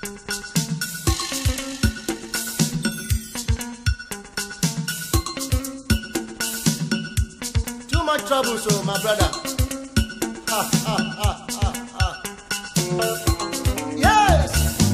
Too much trouble, so my brother. Ha, ha, ha, ha, ha. Yes!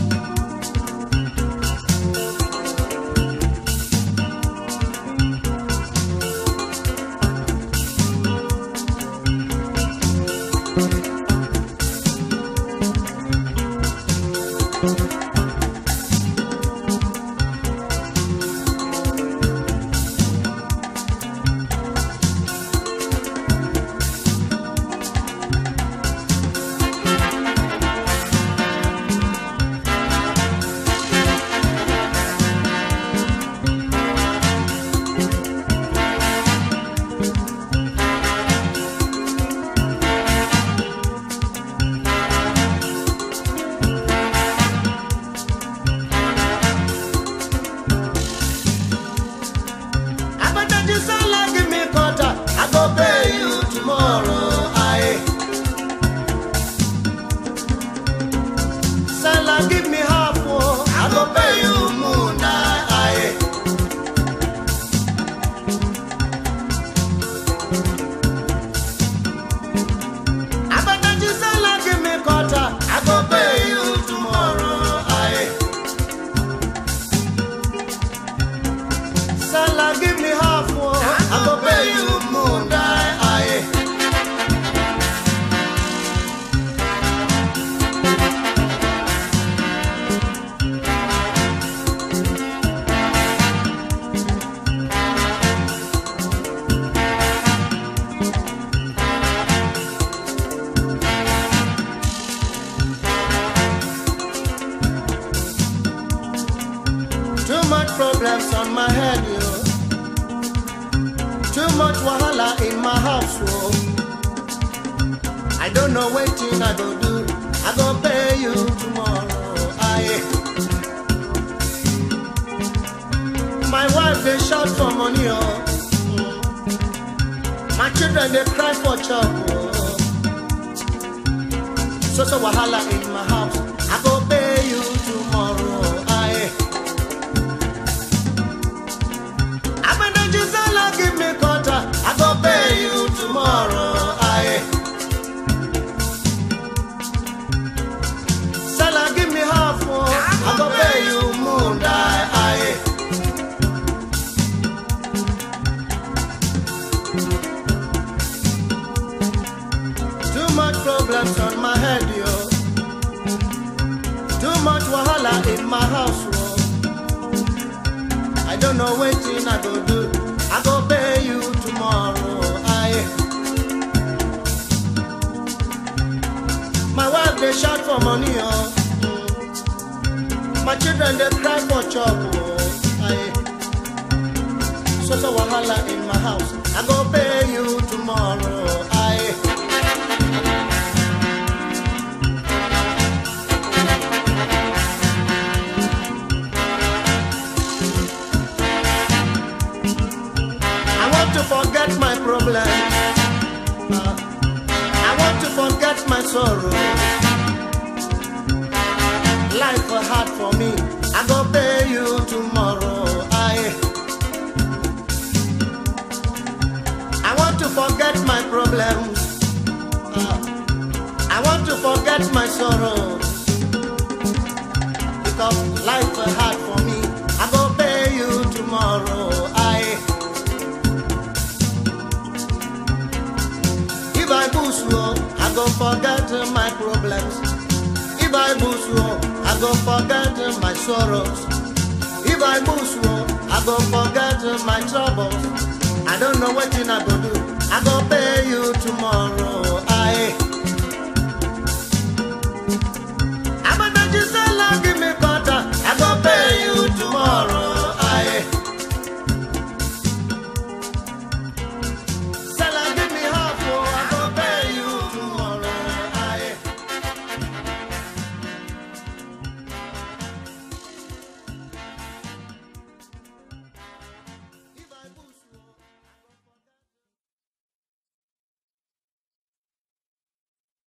Too much problems on my head, yo. Too much wahala in my house, yo. I don't know what thing I go do. I go pay you tomorrow. My wife they shout for money, yo. My children they cry for chop, yo. So wahala in my house. I go pay you tomorrow. Give me quarter, I go pay you tomorrow. Salah, give me half, I go pay you moon die. Too much problems on my head, yo. Too much wahala in my house, yo. I don't know what thing I go do. I go pay you tomorrow. My wife they shout for money, oh. My children they cry for chop, oh. So wahala in my house. I go pay you tomorrow. Forget my problem. I want to forget my sorrow. Life was hard for me. I go pay you tomorrow. I want to forget my problems. I want to forget my sorrow. Because life was hard for me. I go pay you tomorrow. If I boost you, I go forget my problems. If I boost you, I go forget my sorrows. If I boost you, I go forget my troubles. I don't know what I go do. I go pay you tomorrow.